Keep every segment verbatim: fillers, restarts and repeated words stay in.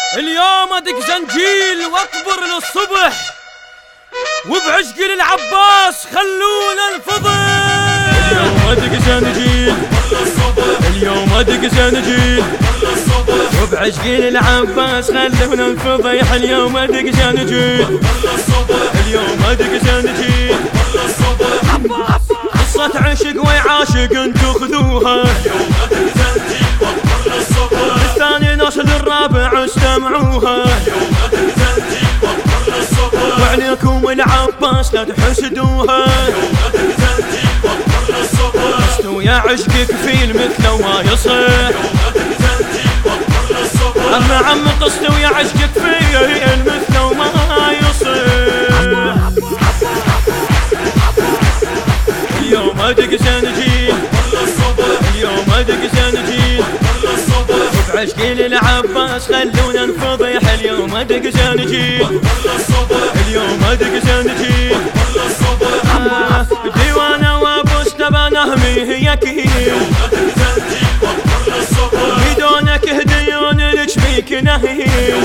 اليوم ادق زنجيل واكبر للصبح، وبعشق للعباس خلونا الفضح. اليوم ادق زنجيل، اليوم ادق زنجيل، وبعشق للعباس خلونا الفضيح. اليوم ادق زنجيل، اليوم ادق زنجيل، قصة عشق ويعاشق انتو خذوها. الثاني نصل الرابع استمعوها، وعليكم العباس لا تحسدوها. قصتوا يا عشق كفيل مثله وما يصح. عم عم قصتوا يا عشق كفيل مثله وما يصح. اليوم ادق زنجيل، اليوم ادق زنجيل، وبعشقي للعباس خلونا نفضيح. اليوم ادق زنجيل، اليوم ادق زنجيل، آه ديوانه وابو استبانه هي كيل. بدونك هديون لك بيك نهيل.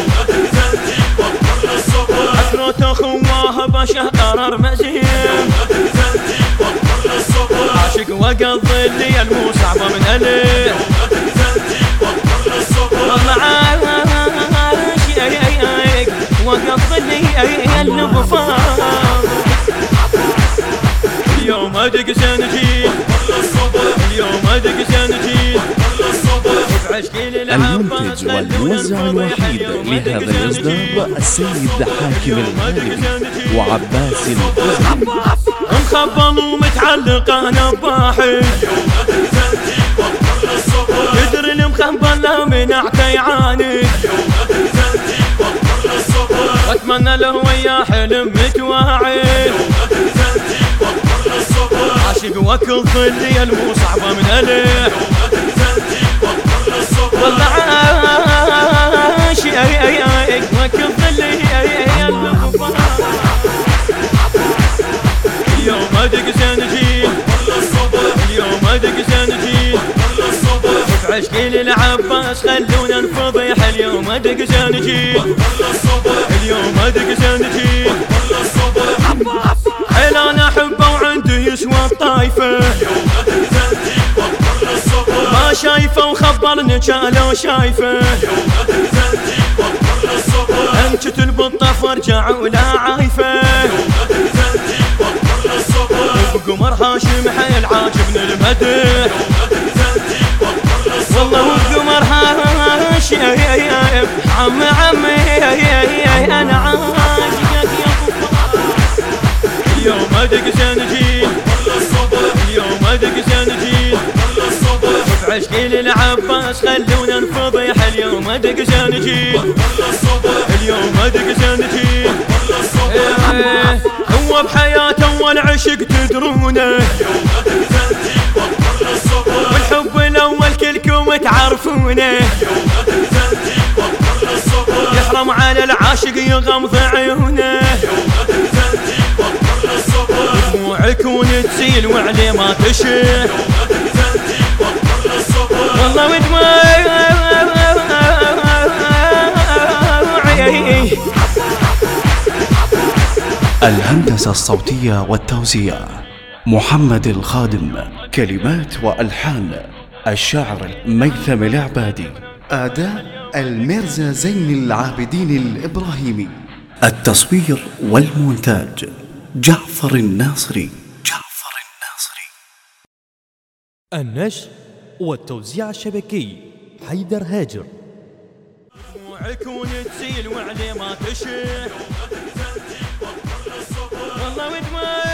حكرة اخواه بشه قرار مزين. عاشق وقضي الليل مو صعبة من أليه. والله عاشق وقضي الليل بفاق. اليوم ادق زنجيل، اليوم ادق زنجيل، المنتج والموزع الوحيد لهذا الإصدار السيد حاكم المالكي وعباس الفزعي. مخبل ومتعلق انا بباحث، يدري المخبل من اعتى يعاند. واتمنى له وياه حلم متواعد. عاشق وكل ظلي مو صعبة من أليه. والله عاشق وكل ظلي اليوم ادق زنجيل، اليوم ادق زنجيل، وبعشقي للعباس خلونا نفضيح. اليوم ادق زنجيل، اليوم ادق زنجيل، حيل انا احبه وعنده يسوى الطايفه. ما شايفه وخبرني كالو شايفه. انشت البطه وارجع ولا عايفه. وبقمر هاشم حيل عاجبني المدح. والله وبقمر هاشم عم عمي انا عاشقك يا اليوم ادق زنجيل، اليوم ادق زنجيل، وبعشقي للعباس خلونا نفضيح. اليوم ادق زنجيل، اليوم ادق زنجيل، هو بحياته اول عشق تدرونه. والحب الاول كلكم تعرفونه. يحرم على العاشق يغمض عيونه. دموعك ونتسيل وعليه ما تشه. والله ودموعي. الهندسة الصوتية والتوزيع محمد الخادم. كلمات وألحان الشاعر ميثم العبادي. أداء الميرزا زين العابدين الإبراهيمي. التصوير والمونتاج جعفر الناصري. جعفر الناصري. النشر والتوزيع الشبكي حيدر هاجر. دموعك ونتسيل وعليه ما تشه. والله ودموعي.